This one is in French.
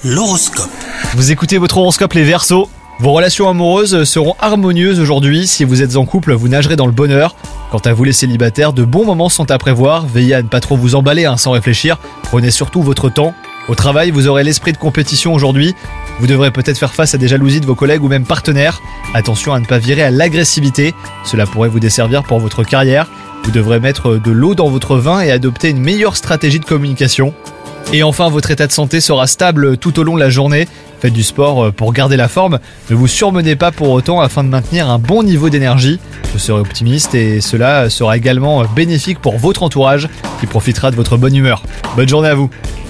L'horoscope. Vous écoutez votre horoscope les Verseaux. Vos relations amoureuses seront harmonieuses aujourd'hui. Si vous êtes en couple, vous nagerez dans le bonheur. Quant à vous les célibataires, de bons moments sont à prévoir. Veillez à ne pas trop vous emballer sans réfléchir. Prenez surtout votre temps. Au travail, vous aurez l'esprit de compétition aujourd'hui. Vous devrez peut-être faire face à des jalousies de vos collègues ou même partenaires. Attention à ne pas virer à l'agressivité. Cela pourrait vous desservir pour votre carrière. Vous devrez mettre de l'eau dans votre vin et adopter une meilleure stratégie de communication. Et enfin, votre état de santé sera stable tout au long de la journée. Faites du sport pour garder la forme. Ne vous surmenez pas pour autant afin de maintenir un bon niveau d'énergie. Vous serez optimiste et cela sera également bénéfique pour votre entourage qui profitera de votre bonne humeur. Bonne journée à vous.